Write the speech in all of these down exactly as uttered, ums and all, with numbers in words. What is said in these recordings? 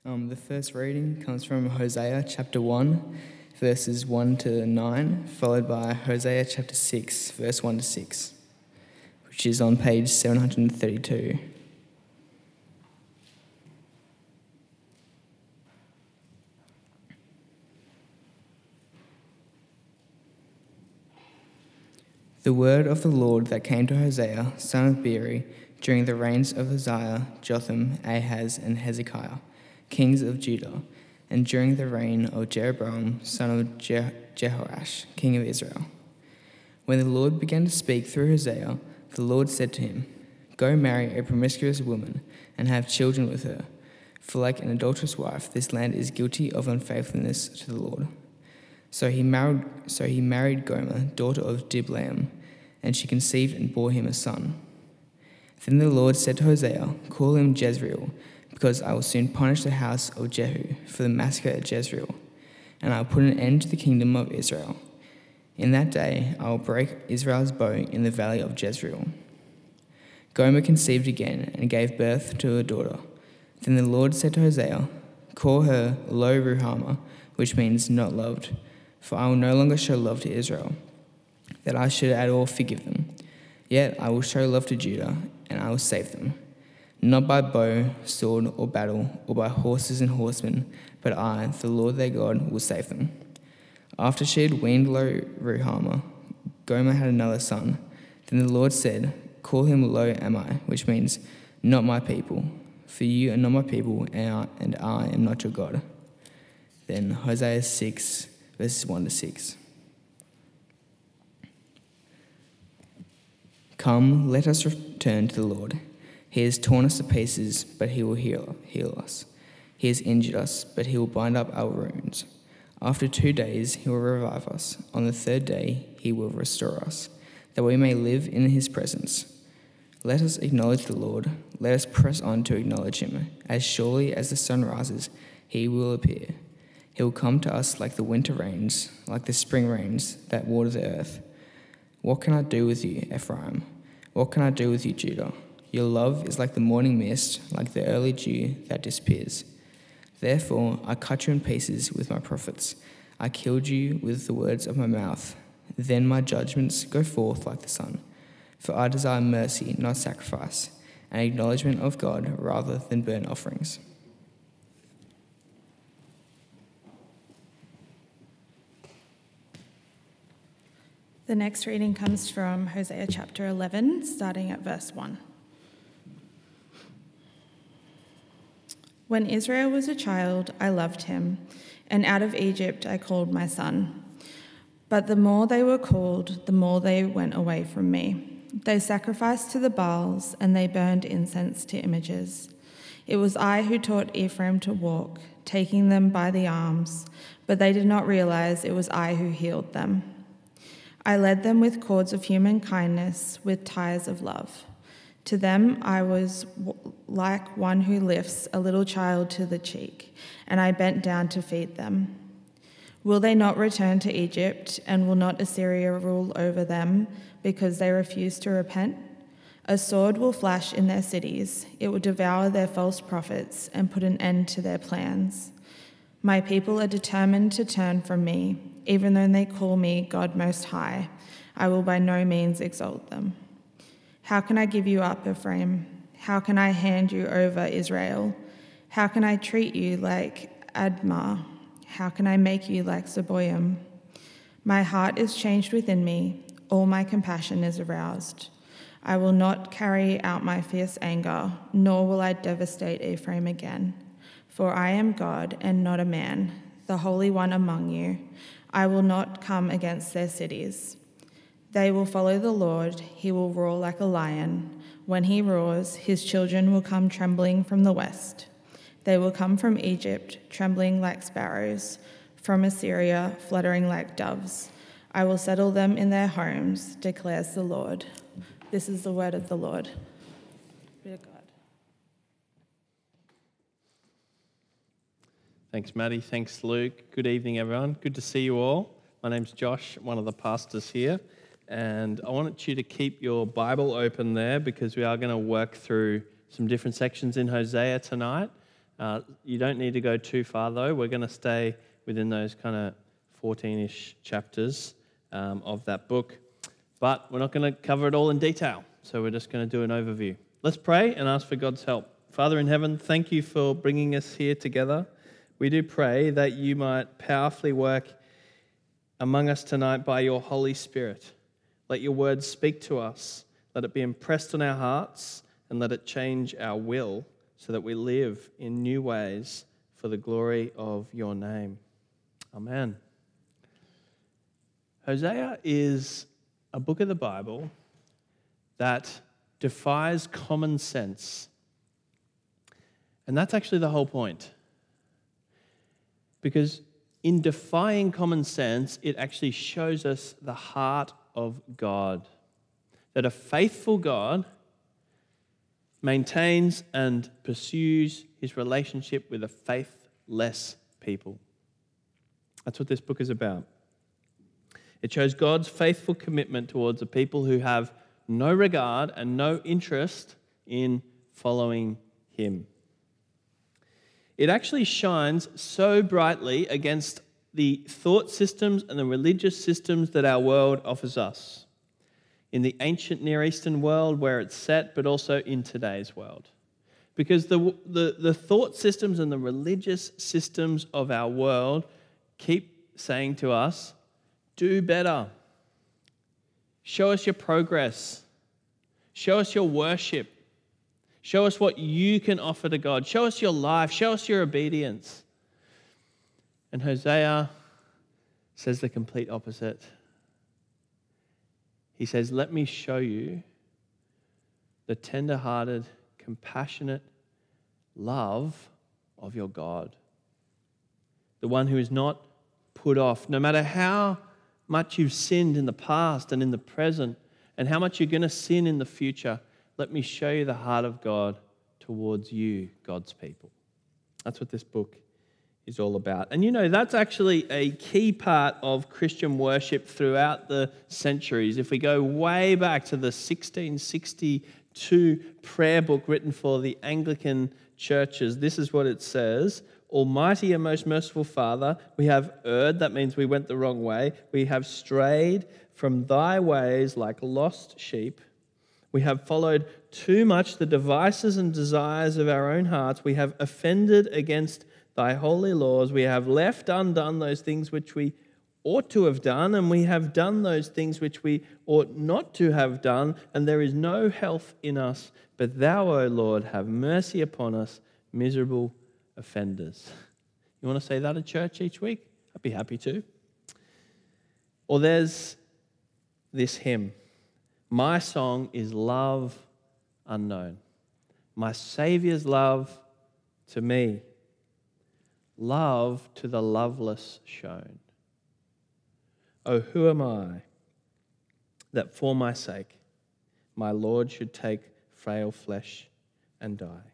Um, the first reading comes from Hosea chapter one, verses one to nine, followed by Hosea chapter six, verse one to six, which is on page seven hundred thirty-two. The word of the Lord that came to Hosea, son of Beeri, during the reigns of Uzziah, Jotham, Ahaz, and Hezekiah, kings of Judah, and during the reign of Jeroboam, son of Je- Jehoash, king of Israel. When the Lord began to speak through Hosea, the Lord said to him, "Go marry a promiscuous woman and have children with her, for like an adulterous wife, this land is guilty of unfaithfulness to the Lord." So he married, so he married Gomer, daughter of Diblaim, and she conceived and bore him a son. Then the Lord said to Hosea, "Call him Jezreel, because I will soon punish the house of Jehu for the massacre at Jezreel, and I will put an end to the kingdom of Israel. In that day I will break Israel's bow in the valley of Jezreel." Gomer conceived again and gave birth to a daughter. Then the Lord said to Hosea, "Call her Lo Ruhamah, which means not loved, for I will no longer show love to Israel, that I should at all forgive them. Yet I will show love to Judah, and I will save them, not by bow, sword, or battle, or by horses and horsemen, but I, the Lord their God, will save them." After she had weaned Lo Ruhamah, Gomer had another son. Then the Lord said, "Call him Lo Ammi, which means not my people, for you are not my people, and I, and I am not your God." Then Hosea six, verses one to six. "Come, let us return to the Lord. He has torn us to pieces, but he will heal, heal us. He has injured us, but he will bind up our wounds. After two days he will revive us. On the third day he will restore us, that we may live in his presence. Let us acknowledge the Lord. Let us press on to acknowledge him. As surely as the sun rises, he will appear. He will come to us like the winter rains, like the spring rains that water the earth. What can I do with you, Ephraim? What can I do with you, Judah? Your love is like the morning mist, like the early dew that disappears. Therefore I cut you in pieces with my prophets. I killed you with the words of my mouth. Then my judgments go forth like the sun. For I desire mercy, not sacrifice, and acknowledgement of God rather than burnt offerings." The next reading comes from Hosea chapter eleven, starting at verse one. "When Israel was a child, I loved him, and out of Egypt I called my son. But the more they were called, the more they went away from me. They sacrificed to the Baals, and they burned incense to images. It was I who taught Ephraim to walk, taking them by the arms, but they did not realize it was I who healed them. I led them with cords of human kindness, with ties of love. To them I was w- like one who lifts a little child to the cheek, and I bent down to feed them. Will they not return to Egypt, and will not Assyria rule over them, because they refuse to repent? A sword will flash in their cities. It will devour their false prophets and put an end to their plans. My people are determined to turn from me. Even though they call me God Most High, I will by no means exalt them. How can I give you up, Ephraim? How can I hand you over, Israel? How can I treat you like Admah? How can I make you like Zeboim? My heart is changed within me. All my compassion is aroused. I will not carry out my fierce anger, nor will I devastate Ephraim again. For I am God and not a man, the Holy One among you. I will not come against their cities. They will follow the Lord. He will roar like a lion. When he roars, his children will come trembling from the west. They will come from Egypt, trembling like sparrows, from Assyria, fluttering like doves. I will settle them in their homes, declares the Lord." This is the word of the Lord. Be of God. Thanks, Maddie. Thanks, Luke. Good evening, everyone. Good to see you all. My name's Josh, one of the pastors here, and I want you to keep your Bible open there because we are going to work through some different sections in Hosea tonight. Uh, you don't need to go too far, though. We're going to stay within those kind of fourteen-ish chapters um, of that book. But we're not going to cover it all in detail, so we're just going to do an overview. Let's pray and ask for God's help. Father in heaven, thank you for bringing us here together. We do pray that you might powerfully work among us tonight by your Holy Spirit. Let your word speak to us. Let it be impressed on our hearts, and let it change our will so that we live in new ways for the glory of your name. Amen. Hosea is a book of the Bible that defies common sense. And that's actually the whole point. Because in defying common sense, it actually shows us the heart of God. That a faithful God maintains and pursues his relationship with a faithless people. That's what this book is about. It shows God's faithful commitment towards a people who have no regard and no interest in following him. It actually shines so brightly against the thought systems and the religious systems that our world offers us. In the ancient Near Eastern world where it's set, but also in today's world. Because the, the, the thought systems and the religious systems of our world keep saying to us, do better. Show us your progress. Show us your worship. Show us what you can offer to God. Show us your life. Show us your obedience. And Hosea says the complete opposite. He says, let me show you the tender-hearted, compassionate love of your God. The one who is not put off, no matter how much you've sinned in the past and in the present, and how much you're going to sin in the future. Let me show you the heart of God towards you, God's people. That's what this book is all about. And you know, that's actually a key part of Christian worship throughout the centuries. If we go way back to the sixteen sixty-two prayer book written for the Anglican churches, this is what it says. Almighty and most merciful Father, we have erred, that means we went the wrong way. We have strayed from thy ways like lost sheep. We have followed too much the devices and desires of our own hearts. We have offended against thy holy laws. We have left undone those things which we ought to have done, and we have done those things which we ought not to have done, and there is no health in us. But thou, O Lord, have mercy upon us, miserable offenders. You want to say that at church each week? I'd be happy to. Or there's this hymn. My song is love unknown. My Saviour's love to me. Love to the loveless shown. Oh, who am I that for my sake my Lord should take frail flesh and die?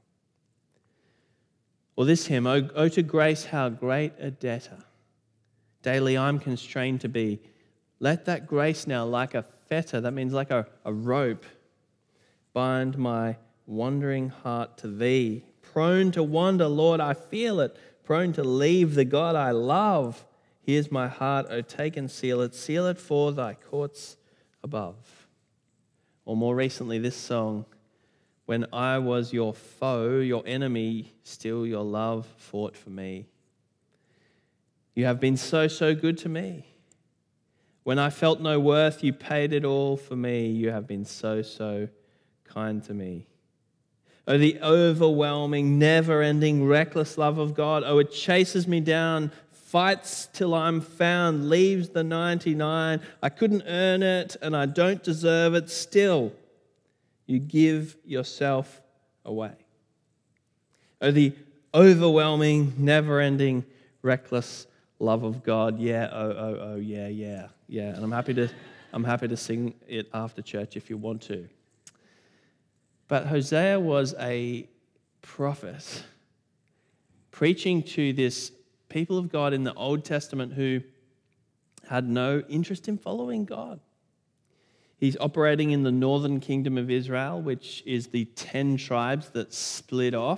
Or this hymn, oh, oh to grace how great a debtor daily I'm constrained to be. Let that grace now like a fetter, that means like a, a rope, bind my wandering heart to thee. Prone to wander, Lord, I feel it. Prone to leave the God I love. Here's my heart, oh take and seal it. Seal it for thy courts above. Or more recently, this song, when I was your foe, your enemy, still your love fought for me. You have been so, so good to me. When I felt no worth, you paid it all for me. You have been so, so kind to me. Oh, the overwhelming, never-ending, reckless love of God. Oh, it chases me down, fights till I'm found, leaves the ninety-nine. I couldn't earn it and I don't deserve it. Still, you give yourself away. Oh, the overwhelming, never-ending, reckless love of God. Yeah, oh, oh, oh, yeah, yeah, yeah. And I'm happy to, I'm happy to sing it after church if you want to. But Hosea was a prophet preaching to this people of God in the Old Testament who had no interest in following God. He's operating in the northern kingdom of Israel, which is the ten tribes that split off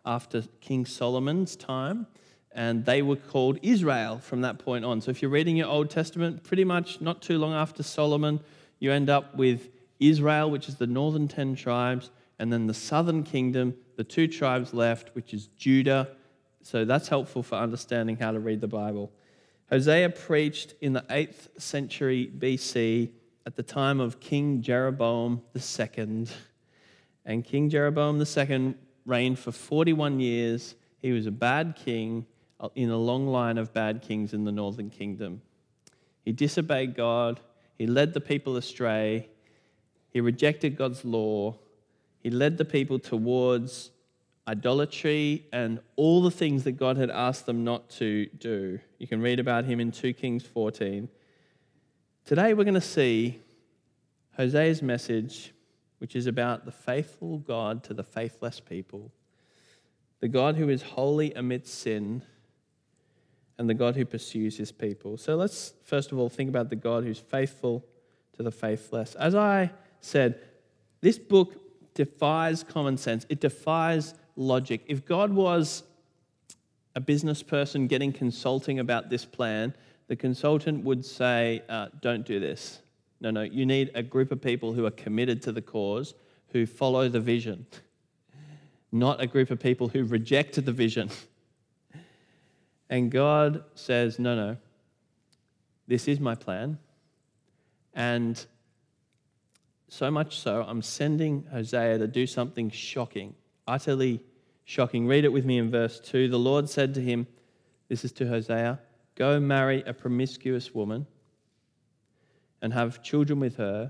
after King Solomon's time, and they were called Israel from that point on. So if you're reading your Old Testament, pretty much not too long after Solomon, you end up with Israel, which is the northern ten tribes, and then the southern kingdom, the two tribes left, which is Judah. So that's helpful for understanding how to read the Bible. Hosea preached in the eighth century B C at the time of King Jeroboam the Second. And King Jeroboam the Second reigned for forty-one years. He was a bad king in a long line of bad kings in the northern kingdom. He disobeyed God. He led the people astray. He rejected God's law. He led the people towards idolatry and all the things that God had asked them not to do. You can read about him in two Kings fourteen. Today we're going to see Hosea's message, which is about the faithful God to the faithless people, the God who is holy amidst sin, and the God who pursues his people. So let's first of all think about the God who's faithful to the faithless. As I said, this book defies common sense. It defies logic. If God was a business person getting consulting about this plan, the consultant would say, uh, don't do this. No, no, you need a group of people who are committed to the cause, who follow the vision, not a group of people who reject the vision. And God says, no, no, this is my plan. And so much so, I'm sending Hosea to do something shocking, utterly shocking. Read it with me in verse two. The Lord said to him, this is to Hosea, go marry a promiscuous woman and have children with her.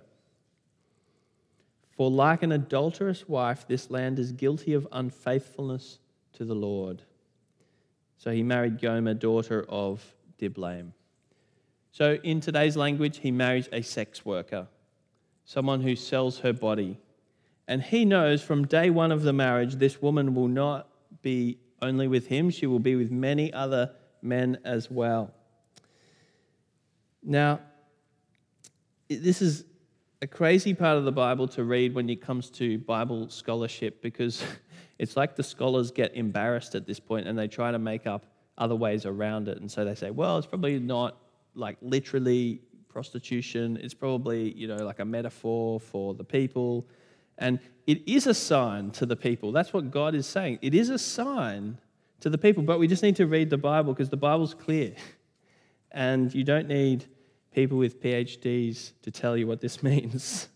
For like an adulterous wife, this land is guilty of unfaithfulness to the Lord. So he married Gomer, daughter of Diblaim. So in today's language, he marries a sex worker, someone who sells her body. And he knows from day one of the marriage, this woman will not be only with him, she will be with many other men as well. Now, this is a crazy part of the Bible to read when it comes to Bible scholarship, because it's like the scholars get embarrassed at this point and they try to make up other ways around it. And so they say, well, it's probably not like literally prostitution. It's probably, you know, like a metaphor for the people. And it is a sign to the people. That's what God is saying. It is a sign to the people, but we just need to read the Bible because the Bible's clear. And you don't need people with P H Ds to tell you what this means.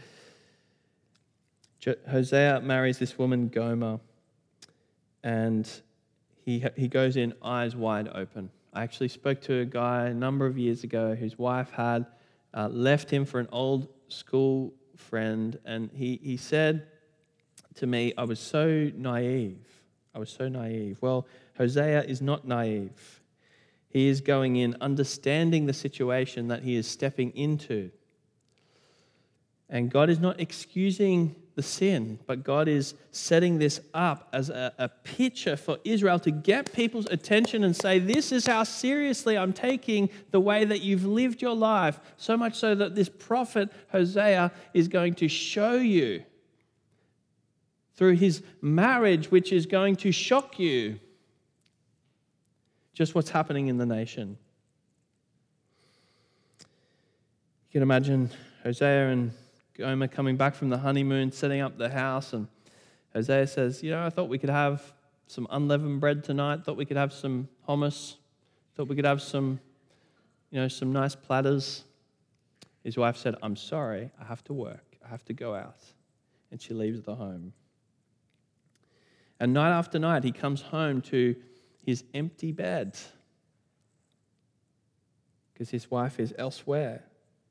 Hosea marries this woman, Gomer, and he he goes in eyes wide open. I actually spoke to a guy a number of years ago whose wife had uh, left him for an old school friend, and he, he said to me, I was so naive. I was so naive. Well, Hosea is not naive. He is going in, understanding the situation that he is stepping into. And God is not excusing the sin, but God is setting this up as a, a picture for Israel to get people's attention and say, this is how seriously I'm taking the way that you've lived your life, so much so that this prophet Hosea is going to show you through his marriage, which is going to shock you, just what's happening in the nation. You can imagine Hosea and Gomer coming back from the honeymoon, setting up the house, and Hosea says, you know, I thought we could have some unleavened bread tonight, thought we could have some hummus, thought we could have some, you know, some nice platters. His wife said, I'm sorry, I have to work, I have to go out. And she leaves the home. And night after night, he comes home to his empty bed because his wife is elsewhere.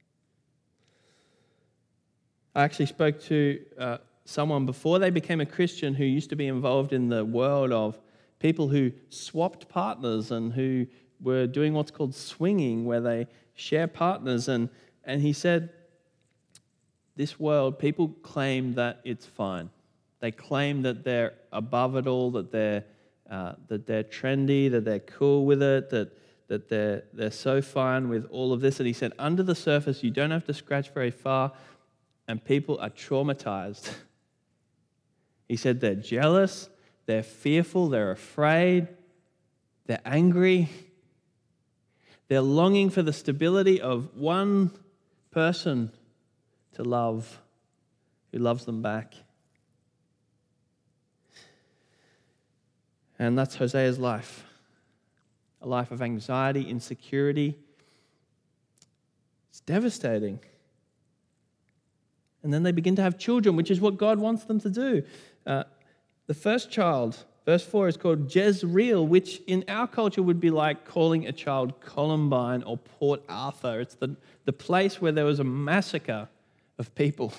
I actually spoke to uh, someone before they became a Christian who used to be involved in the world of people who swapped partners and who were doing what's called swinging, where they share partners. And, and he said, this world, people claim that it's fine. They claim that they're above it all, that they're uh, that they're trendy, that they're cool with it, that that they're they're so fine with all of this. And he said, under the surface, you don't have to scratch very far, and people are traumatized. He said they're jealous, they're fearful, they're afraid, they're angry. They're longing for the stability of one person to love, who loves them back. And that's Hosea's life. A life of anxiety, insecurity. It's devastating. And then they begin to have children, which is what God wants them to do. Uh, the first child, verse four, is called Jezreel, which in our culture would be like calling a child Columbine or Port Arthur. It's the, the place where there was a massacre of people.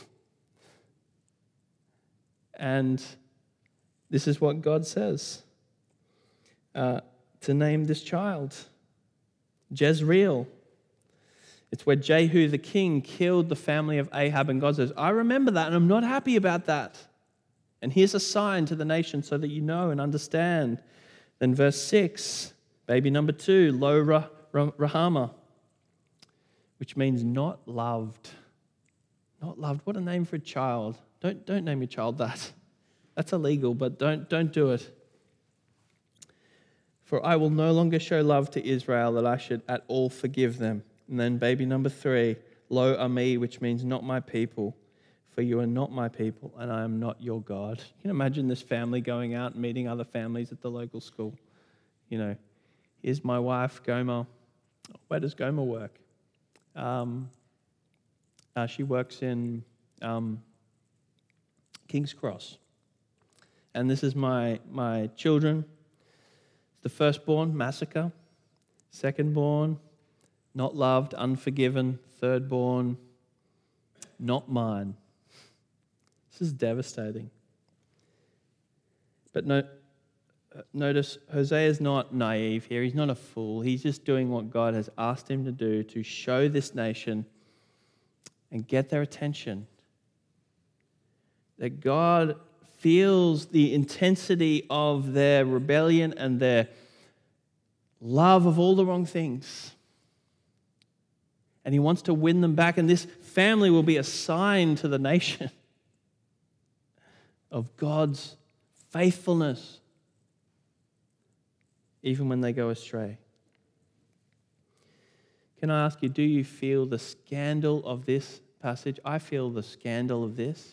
And this is what God says. Uh, to name this child Jezreel. It's where Jehu the king killed the family of Ahab, and God says, I remember that and I'm not happy about that. And here's a sign to the nation so that you know and understand. Then verse six, baby number two, Lo Rah- Rah- Rahama, which means not loved. Not loved. What a name for a child. Don't, don't name your child that. That's illegal, but don't, don't do it. For I will no longer show love to Israel that I should at all forgive them. And then baby number three, Lo Ami, which means not my people. For you are not my people, and I am not your God. You can imagine this family going out and meeting other families at the local school. You know, here's my wife, Gomer. Where does Gomer work? Um, uh, she works in um, King's Cross. And this is my, my children. The firstborn, massacre. Secondborn, not loved, unforgiven. Thirdborn, not mine. This is devastating. But no, notice, Hosea is not naive here. He's not a fool. He's just doing what God has asked him to do to show this nation and get their attention. That God feels the intensity of their rebellion and their love of all the wrong things. And he wants to win them back. And this family will be a sign to the nation of God's faithfulness, even when they go astray. Can I ask you, do you feel the scandal of this passage? I feel the scandal of this.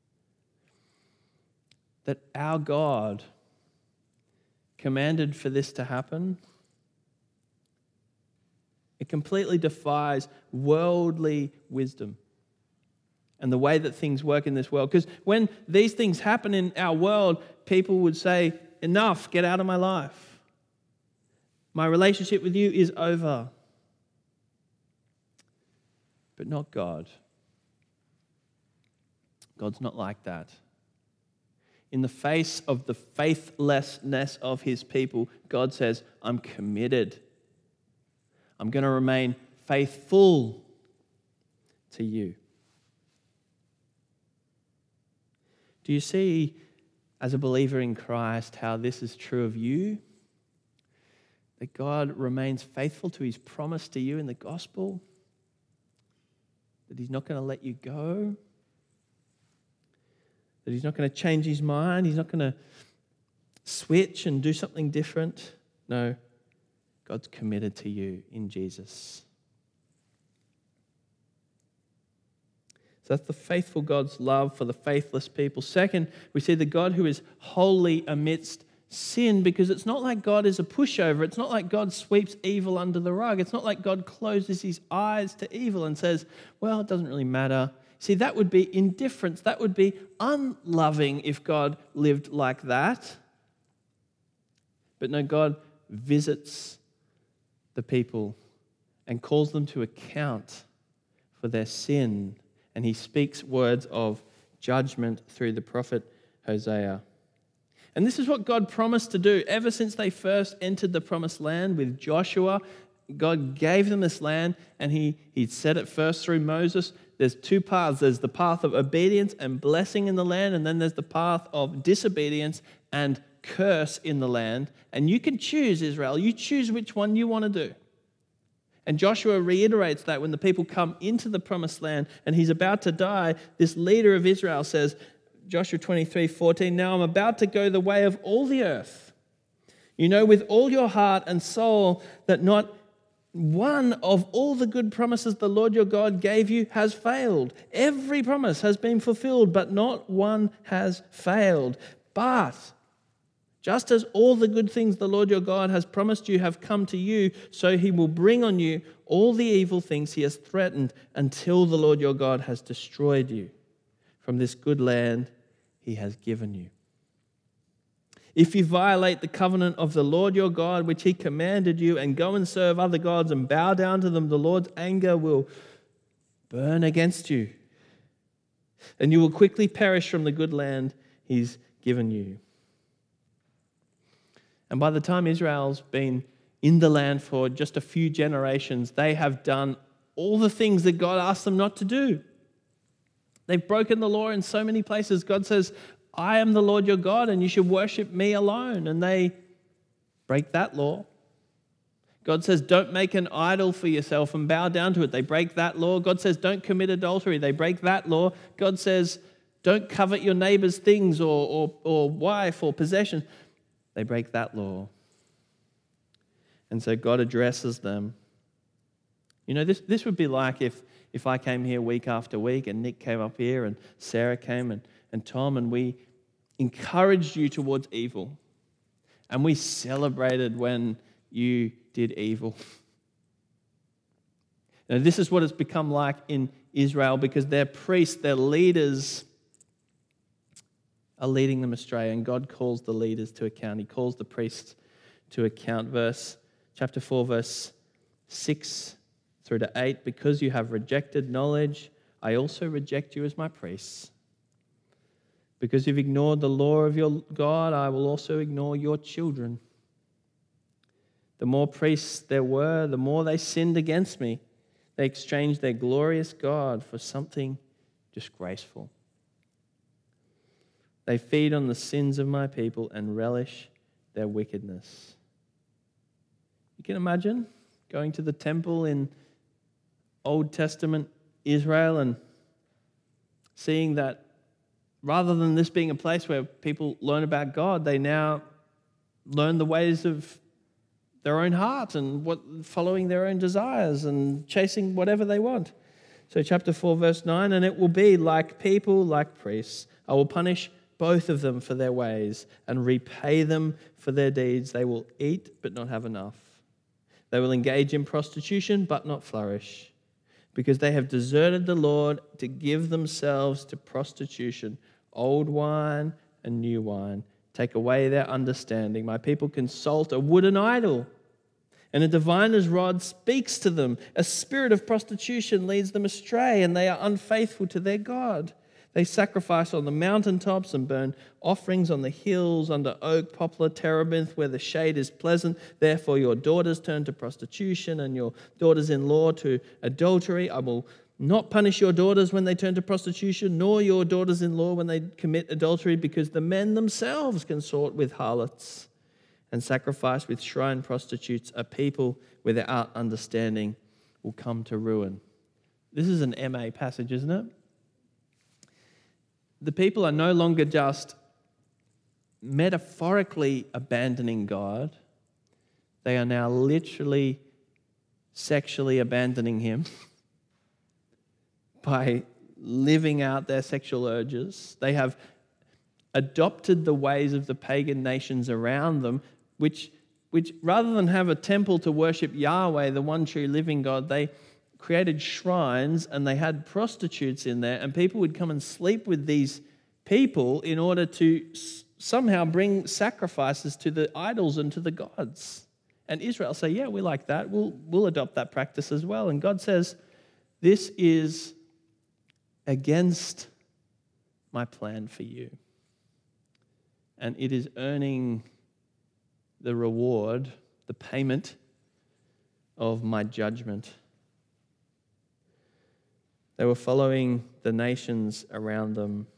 That our God commanded for this to happen. It completely defies worldly wisdom and the way that things work in this world. Because when these things happen in our world, people would say, enough, get out of my life. My relationship with you is over. But not God. God's not like that. In the face of the faithlessness of his people, God says, I'm committed. I'm going to remain faithful to you. Do you see, as a believer in Christ, how this is true of you? That God remains faithful to his promise to you in the gospel? That he's not going to let you go? That he's not going to change his mind? He's not going to switch and do something different? No, God's committed to you in Jesus. So that's the faithful God's love for the faithless people. Second, we see the God who is holy amidst sin, because it's not like God is a pushover. It's not like God sweeps evil under the rug. It's not like God closes his eyes to evil and says, well, it doesn't really matter. See, that would be indifference. That would be unloving if God lived like that. But no, God visits the people and calls them to account for their sin. And he speaks words of judgment through the prophet Hosea. And this is what God promised to do ever since they first entered the promised land with Joshua. God gave them this land, and he, he said it first through Moses. There's two paths. There's the path of obedience and blessing in the land, and then there's the path of disobedience and curse in the land. And you can choose, Israel. You choose which one you want to do. And Joshua reiterates that when the people come into the promised land and he's about to die, this leader of Israel says, Joshua twenty-three fourteen, now I'm about to go the way of all the earth. You know with all your heart and soul that not one of all the good promises the Lord your God gave you has failed. Every promise has been fulfilled, but not one has failed. But just as all the good things the Lord your God has promised you have come to you, so he will bring on you all the evil things he has threatened until the Lord your God has destroyed you from this good land he has given you. If you violate the covenant of the Lord your God, which he commanded you, and go and serve other gods and bow down to them, the Lord's anger will burn against you, and you will quickly perish from the good land he's given you. And by the time Israel's been in the land for just a few generations, they have done all the things that God asked them not to do. They've broken the law in so many places. God says, I am the Lord your God and you should worship me alone. And they break that law. God says, don't make an idol for yourself and bow down to it. They break that law. God says, don't commit adultery. They break that law. God says, don't covet your neighbor's things or, or, or wife or possession. They break that law. And so God addresses them. You know, this, this would be like if, if I came here week after week and Nick came up here and Sarah came and, and Tom, and we encouraged you towards evil. And we celebrated when you did evil. Now, this is what it's become like in Israel because their priests, their leaders, are leading them astray, and God calls the leaders to account. He calls the priests to account. Verse chapter four, verse six through to eight. Because you have rejected knowledge, I also reject you as my priests. Because you've ignored the law of your God, I will also ignore your children. The more priests there were, the more they sinned against me. They exchanged their glorious God for something disgraceful. They feed on the sins of my people and relish their wickedness. You can imagine going to the temple in Old Testament Israel and seeing that rather than this being a place where people learn about God, they now learn the ways of their own heart and what, following their own desires and chasing whatever they want. So chapter four, verse nine, and it will be like people, like priests. I will punish both of them for their ways and repay them for their deeds. They will eat but not have enough. They will engage in prostitution but not flourish, because they have deserted the Lord to give themselves to prostitution. Old wine and new wine take away their understanding. My people consult a wooden idol, and a diviner's rod speaks to them. A spirit of prostitution leads them astray, and they are unfaithful to their God. They sacrifice on the mountaintops and burn offerings on the hills under oak, poplar, terebinth, where the shade is pleasant. Therefore your daughters turn to prostitution and your daughters-in-law to adultery. I will not punish your daughters when they turn to prostitution, nor your daughters-in-law when they commit adultery, because the men themselves consort with harlots and sacrifice with shrine prostitutes. A people without understanding will come to ruin. This is an M A passage, isn't it? The people are no longer just metaphorically abandoning God. They are now literally sexually abandoning him by living out their sexual urges. They have adopted the ways of the pagan nations around them, which, which rather than have a temple to worship Yahweh, the one true living God, they created shrines and they had prostitutes in there, and people would come and sleep with these people in order to s- somehow bring sacrifices to the idols and to the gods. And Israel say, yeah, we like that. We'll, we'll adopt that practice as well. And God says, this is against my plan for you. And it is earning the reward, the payment of my judgment. They were following the nations around them,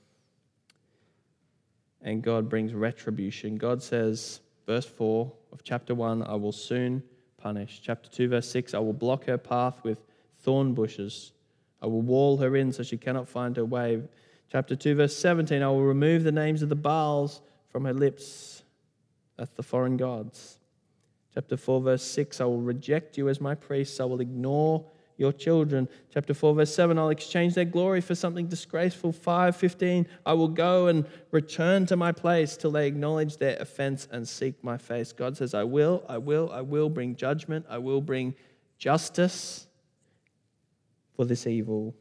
and God brings retribution. God says, verse four of chapter one, I will soon punish. Chapter two, verse six, I will block her path with thorn bushes. I will wall her in so she cannot find her way. Chapter two, verse seventeen, I will remove the names of the Baals from her lips. That's the foreign gods. Chapter four, verse six, I will reject you as my priests. I will ignore your children. Chapter four, verse seven, I'll exchange their glory for something disgraceful. five fifteen, I will go and return to my place till they acknowledge their offense and seek my face. God says, I will, I will, I will bring judgment. I will bring justice for this evil.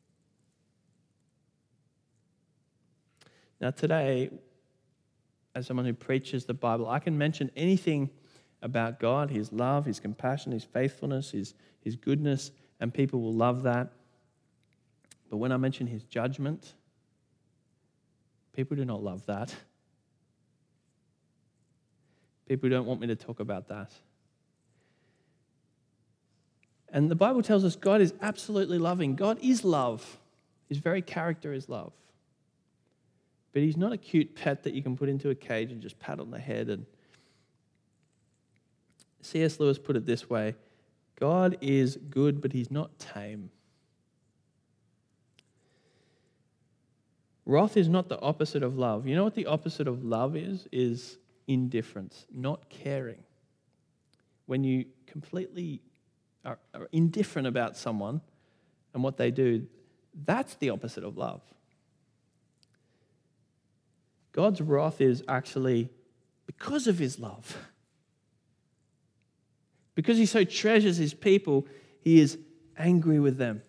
Now today, as someone who preaches the Bible, I can mention anything about God, his love, his compassion, his faithfulness, his, his goodness, and people will love that. But when I mention his judgment, people do not love that. People don't want me to talk about that. And the Bible tells us God is absolutely loving. God is love. His very character is love. But he's not a cute pet that you can put into a cage and just pat on the head. And C S Lewis put it this way, God is good, but he's not tame. Wrath is not the opposite of love. You know what the opposite of love is? Is indifference, not caring. When you completely are, are indifferent about someone and what they do, that's the opposite of love. God's wrath is actually because of his love. Because he so treasures his people, he is angry with them.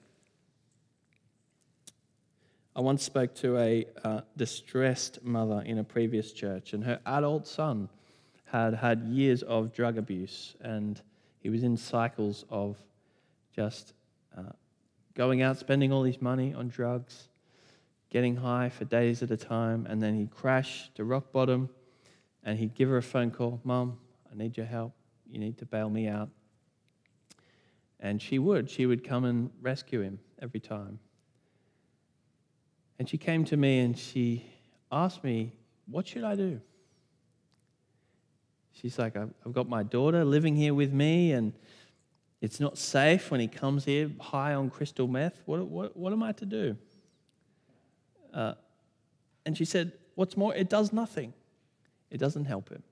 I once spoke to a uh, distressed mother in a previous church, and her adult son had had years of drug abuse, and he was in cycles of just uh, going out, spending all his money on drugs, getting high for days at a time, and then he'd crash to rock bottom, and he'd give her a phone call, Mom, I need your help. You need to bail me out. And she would. She would come and rescue him every time. And she came to me and she asked me, what should I do? She's like, I've got my daughter living here with me, and it's not safe when he comes here high on crystal meth. What, what, what am I to do? Uh, and she said, what's more, it does nothing. It doesn't help him.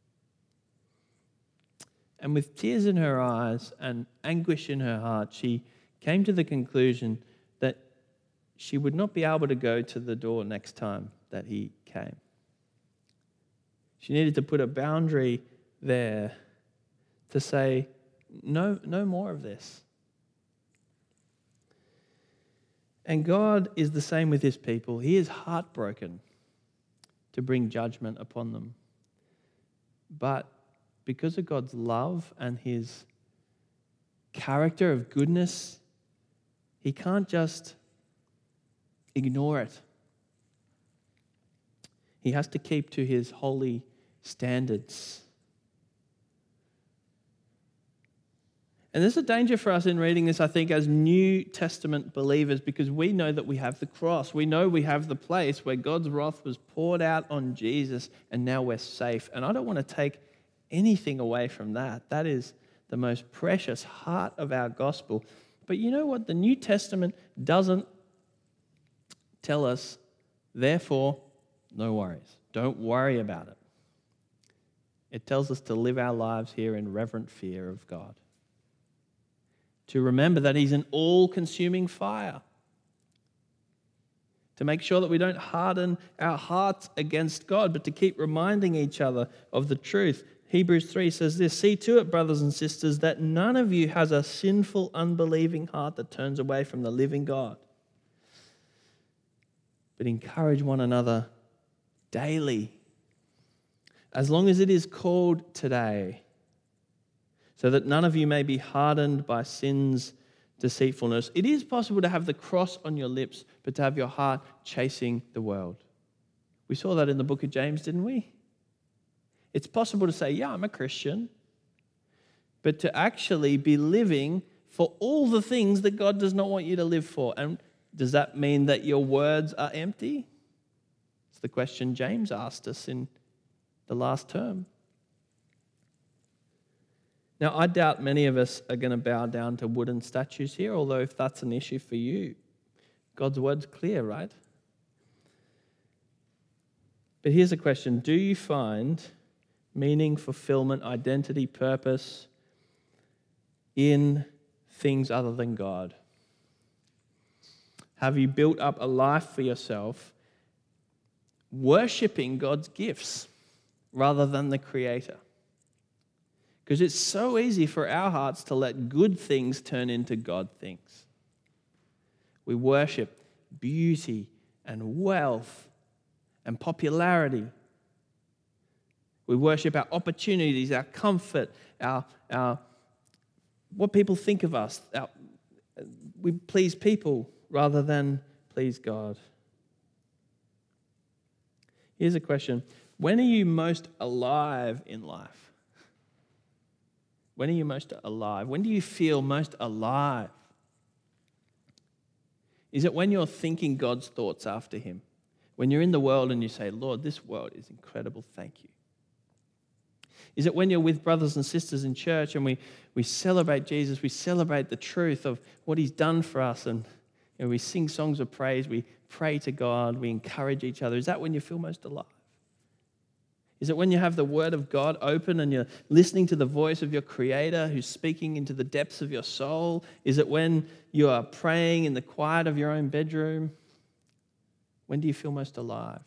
And with tears in her eyes and anguish in her heart, she came to the conclusion that she would not be able to go to the door next time that he came. She needed to put a boundary there to say, no, no more of this. And God is the same with his people. He is heartbroken to bring judgment upon them. But because of God's love and his character of goodness, he can't just ignore it. He has to keep to his holy standards. And there's a danger for us in reading this, I think, as New Testament believers, because we know that we have the cross. We know we have the place where God's wrath was poured out on Jesus, and now we're safe. And I don't want to take anything away from that. That is the most precious heart of our gospel. But you know what? The New Testament doesn't tell us, therefore, no worries. Don't worry about it. It tells us to live our lives here in reverent fear of God. To remember that he's an all-consuming fire. To make sure that we don't harden our hearts against God, but to keep reminding each other of the truth. Hebrews three says this, see to it, brothers and sisters, that none of you has a sinful, unbelieving heart that turns away from the living God. But encourage one another daily, as long as it is called today, so that none of you may be hardened by sin's deceitfulness. It is possible to have the cross on your lips, but to have your heart chasing the world. We saw that in the book of James, didn't we? It's possible to say, yeah, I'm a Christian, but to actually be living for all the things that God does not want you to live for. And does that mean that your words are empty? It's the question James asked us in the last term. Now, I doubt many of us are going to bow down to wooden statues here, although if that's an issue for you, God's word's clear, right? But here's a question. Do you find meaning, fulfillment, identity, purpose in things other than God? Have you built up a life for yourself worshipping God's gifts rather than the Creator? Because it's so easy for our hearts to let good things turn into God things. We worship beauty and wealth and popularity. We worship our opportunities, our comfort, our, our what people think of us. Our, we please people rather than please God. Here's a question. When are you most alive in life? When are you most alive? When do you feel most alive? Is it when you're thinking God's thoughts after Him? When you're in the world and you say, Lord, this world is incredible, thank you. Is it when you're with brothers and sisters in church and we, we celebrate Jesus, we celebrate the truth of what He's done for us, and you know, we sing songs of praise, we pray to God, we encourage each other? Is that when you feel most alive? Is it when you have the Word of God open and you're listening to the voice of your Creator who's speaking into the depths of your soul? Is it when you are praying in the quiet of your own bedroom? When do you feel most alive?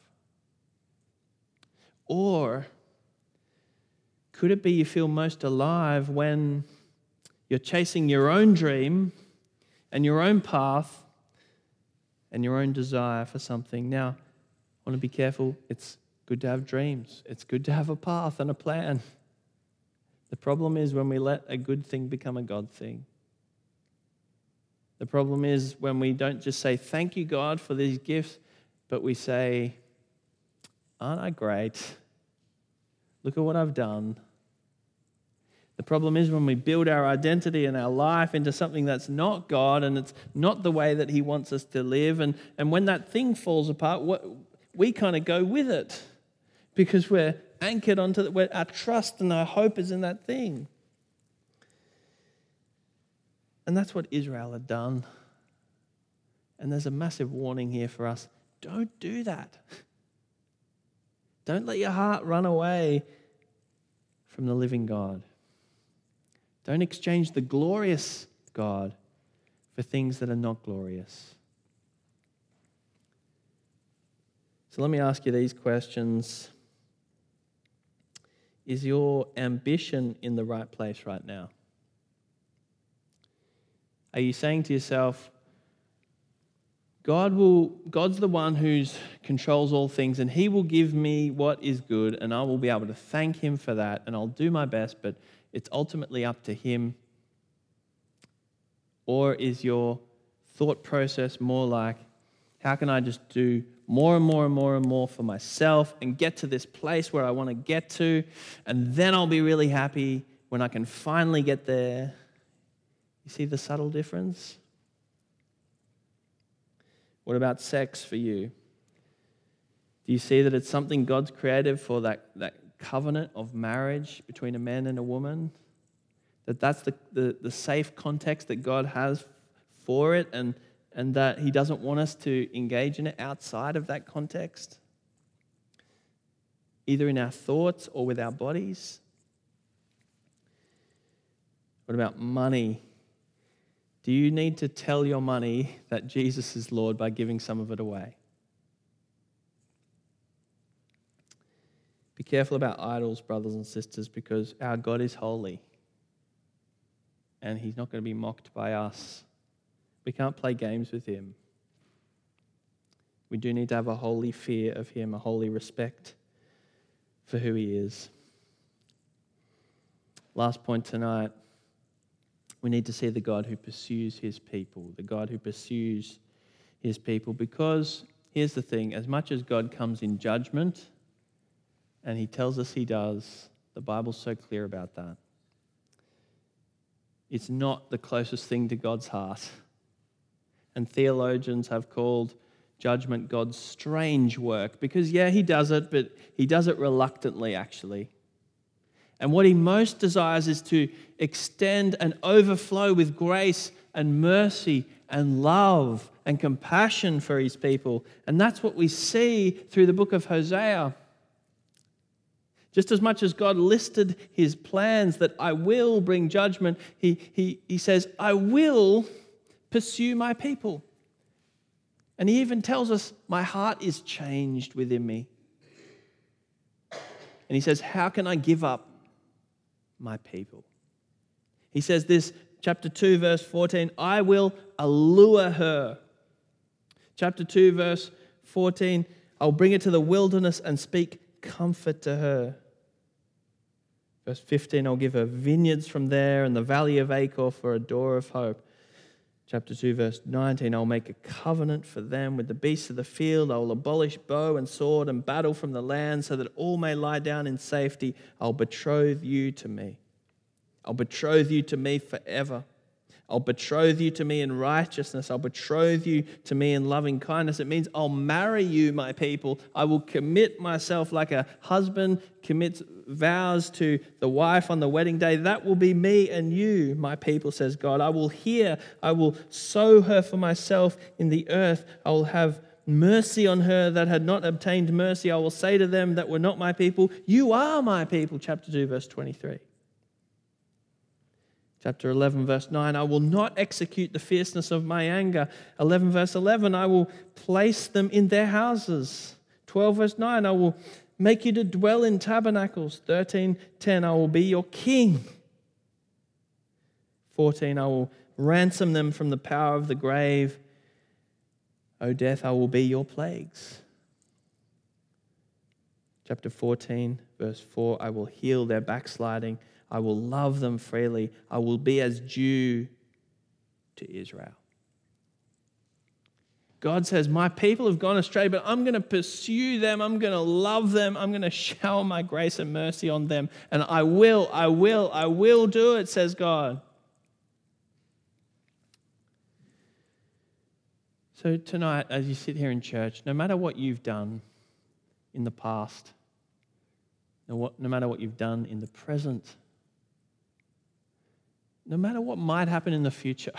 Or could it be you feel most alive when you're chasing your own dream and your own path and your own desire for something? Now, I want to be careful. It's good to have dreams. It's good to have a path and a plan. The problem is when we let a good thing become a God thing. The problem is when we don't just say, thank you, God, for these gifts, but we say, aren't I great? Look at what I've done. The problem is when we build our identity and our life into something that's not God and it's not the way that He wants us to live. And, and when that thing falls apart, what, we kind of go with it because we're anchored onto the, our trust and our hope is in that thing. And that's what Israel had done. And there's a massive warning here for us. Don't do that. Don't let your heart run away from the living God. Don't exchange the glorious God for things that are not glorious. So let me ask you these questions. Is your ambition in the right place right now? Are you saying to yourself, God will, God's the one who controls all things and He will give me what is good and I will be able to thank Him for that and I'll do my best, but it's ultimately up to Him? Or is your thought process more like, how can I just do more and more and more and more for myself and get to this place where I want to get to, and then I'll be really happy when I can finally get there? You see the subtle difference? What about sex for you? Do you see that it's something God's created for, that, that covenant of marriage between a man and a woman? That that's the, the, the safe context that God has for it, and, and that He doesn't want us to engage in it outside of that context, either in our thoughts or with our bodies? What about money? Do you need to tell your money that Jesus is Lord by giving some of it away? Be careful about idols, brothers and sisters, because our God is holy and He's not going to be mocked by us. We can't play games with Him. We do need to have a holy fear of Him, a holy respect for who He is. Last point tonight. We need to see the God who pursues His people, the God who pursues His people. Because here's the thing, as much as God comes in judgment, and He tells us He does, the Bible's so clear about that. It's not the closest thing to God's heart. And theologians have called judgment God's strange work, because yeah, He does it, but He does it reluctantly actually. And what He most desires is to extend and overflow with grace and mercy and love and compassion for His people. And that's what we see through the book of Hosea. Just as much as God listed his plans that I will bring judgment, he, he, he says, I will pursue my people. And he even tells us, my heart is changed within me. And he says, how can I give up my people? He says this, chapter two, verse fourteen, I will allure her. Chapter two, verse fourteen, I'll bring her to the wilderness and speak comfort to her. Verse fifteen, I'll give her vineyards from there and the valley of Achor for a door of hope. Chapter two, verse nineteen, I'll make a covenant for them with the beasts of the field. I will abolish bow and sword and battle from the land so that all may lie down in safety. I'll betroth you to me. I'll betroth you to me forever. I'll betroth you to me in righteousness. I'll betroth you to me in loving kindness. It means I'll marry you, my people. I will commit myself like a husband commits vows to the wife on the wedding day. That will be me and you, my people, says God. I will hear. I will sow her for myself in the earth. I will have mercy on her that had not obtained mercy. I will say to them that were not my people, you are my people. Chapter two, verse twenty-three. Chapter eleven, verse nine, I will not execute the fierceness of my anger. eleven, verse eleven, I will place them in their houses. twelve, verse nine, I will make you to dwell in tabernacles. thirteen, ten, I will be your king. fourteen, I will ransom them from the power of the grave. O death, I will be your plagues. Chapter fourteen, verse four, I will heal their backsliding. I will love them freely. I will be as dew to Israel. God says, my people have gone astray, but I'm going to pursue them. I'm going to love them. I'm going to shower my grace and mercy on them. And I will, I will, I will do it, says God. So tonight, as you sit here in church, no matter what you've done in the past, no matter what you've done in the present, no matter what might happen in the future,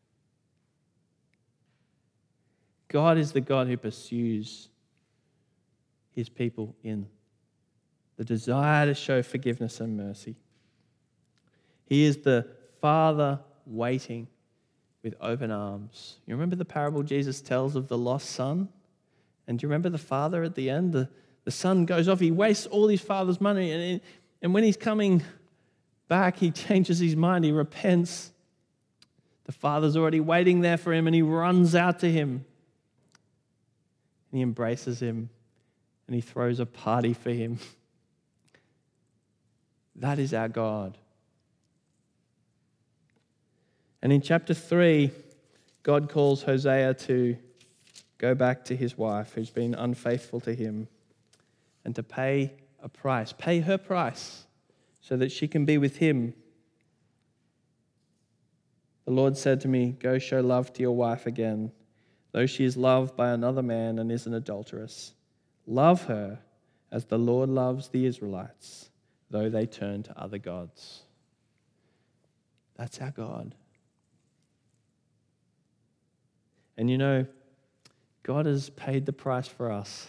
God is the God who pursues his people in the desire to show forgiveness and mercy. He is the Father waiting with open arms. You remember the parable Jesus tells of the lost son? And do you remember the father at the end? The, the son goes off, he wastes all his father's money, and, and when he's coming back, he changes his mind, he repents. The father's already waiting there for him, and he runs out to him. And he embraces him, and he throws a party for him. That is our God. And in chapter three, God calls Hosea to go back to his wife who's been unfaithful to him and to pay a price, pay her price, so that she can be with him. The Lord said to me, go show love to your wife again, though she is loved by another man and is an adulteress. Love her as the Lord loves the Israelites, though they turn to other gods. That's our God. And you know, God has paid the price for us.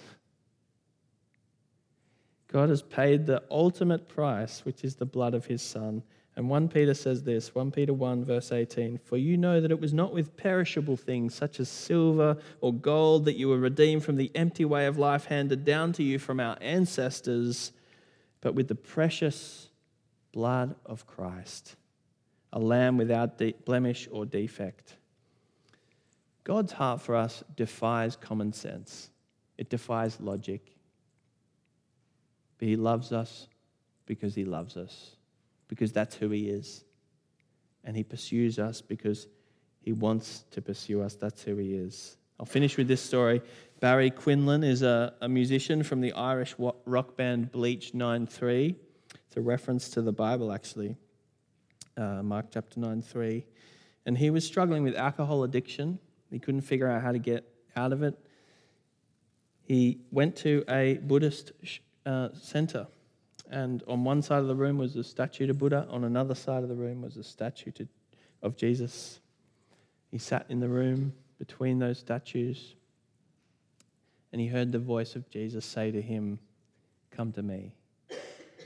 God has paid the ultimate price, which is the blood of his Son. And First Peter says this, First Peter one, verse eighteen, for you know that it was not with perishable things such as silver or gold that you were redeemed from the empty way of life handed down to you from our ancestors, but with the precious blood of Christ, a lamb without de- blemish or defect. God's heart for us defies common sense. It defies logic. But he loves us because he loves us, because that's who he is. And he pursues us because he wants to pursue us. That's who he is. I'll finish with this story. Barry Quinlan is a, a musician from the Irish rock band Bleach nine three. It's a reference to the Bible, actually, uh, Mark chapter nine three. And he was struggling with alcohol addiction. He couldn't figure out how to get out of it. He went to a Buddhist uh, center, and on one side of the room was a statue to Buddha. On another side of the room was a statue to, of Jesus. He sat in the room between those statues, and he heard the voice of Jesus say to him, come to me.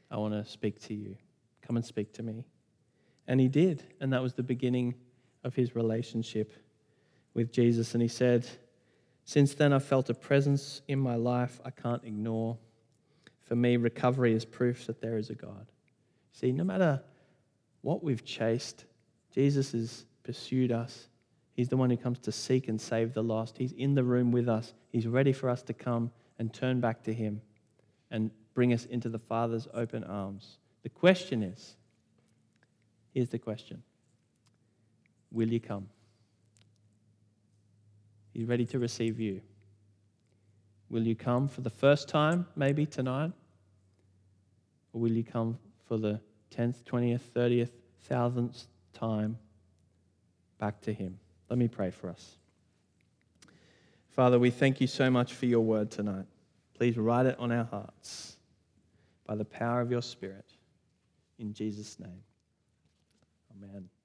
I want to speak to you. Come and speak to me. And he did. And that was the beginning of his relationship with Jesus. And he said, since then I've felt a presence in my life I can't ignore. For me, recovery is proof that there is a God. See, no matter what we've chased, Jesus has pursued us. He's the one who comes to seek and save the lost. He's in the room with us. He's ready for us to come and turn back to him and bring us into the Father's open arms. The question is, here's the question. Will you come? He's ready to receive you. Will you come for the first time, maybe tonight? Or will you come for the tenth, twentieth, thirtieth, thousandth time back to him? Let me pray for us. Father, we thank you so much for your word tonight. Please write it on our hearts by the power of your Spirit. In Jesus' name, amen.